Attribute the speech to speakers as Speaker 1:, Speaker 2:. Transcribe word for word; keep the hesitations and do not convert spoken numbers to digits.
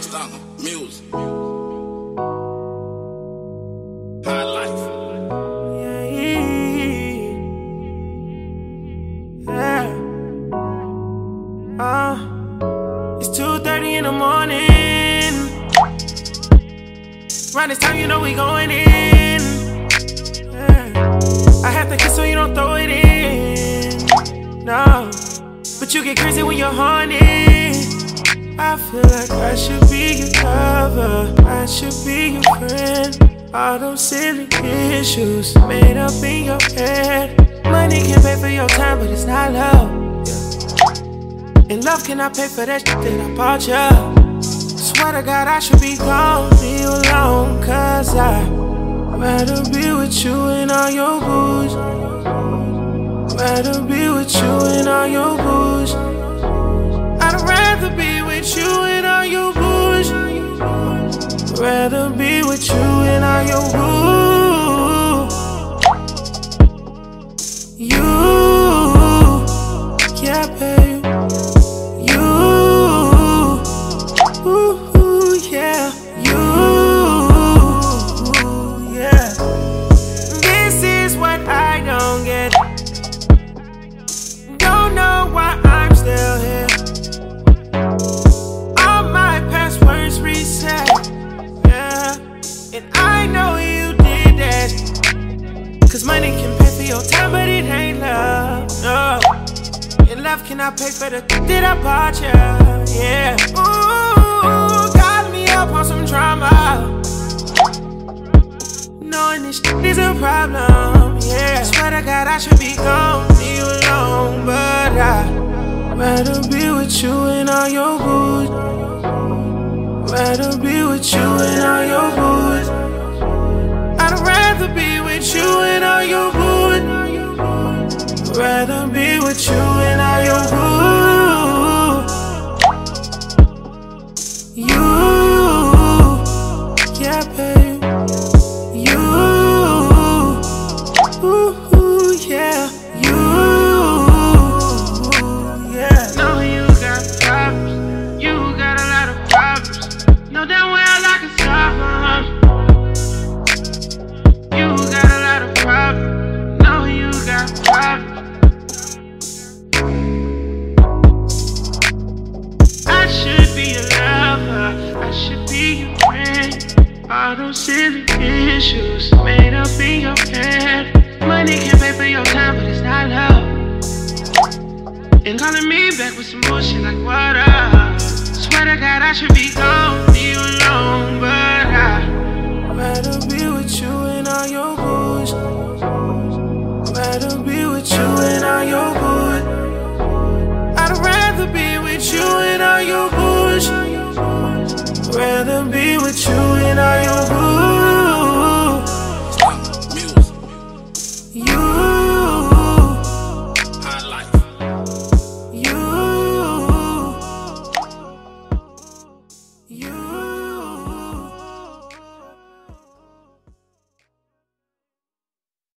Speaker 1: Stunner music. High life.
Speaker 2: Yeah, yeah. Uh, it's two thirty in the morning. Around this time, you know we going in. Yeah. I have to kiss so you don't throw it in. No, but you get crazy when you're horny. I feel like I should be your lover, I should be your friend. All those silly issues made up in your head. Money can pay for your time, but it's not love. Yeah. And love cannot pay for that shit that I bought you. Swear to God I should be gone, leave you alone. Cause I'd rather be with you and all your booze. Rather be with you and all your booze. I'd rather be with you and all your booze. Rather be with you and all your booze. You, yeah, babe. You, ooh, yeah. You, yeah. This is what I don't get. Don't know why I'm still here. All my passwords reset. And I know you did that. Cause money can pay for your time, but it ain't love, no. And love cannot pay for the th that I bought you, yeah. Ooh, got me up on some drama. Knowing this shit is a problem, yeah. Swear to God I should be gone, leave you alone. But I'd rather be with you and all your booze. Rather be with you and all your booze. I'd rather be with you and all your booze. Rather be with you and all your booze. You, yeah, babe. You, ooh, yeah. You, yeah. Know you got problems. You got a lot of problems. Know damn well I can solve them. You got a lot of problems. Know you got problems. I should be your lover, I should be your friend. All those silly issues made up in your head. Money can pay for your time, but it's not love. And calling me back with some bullshit like what up? Swear to God I should be gone, leave you alone. But I'd rather be with you and all your booze. Rather be with you and all your booze. I'd rather be with you and all your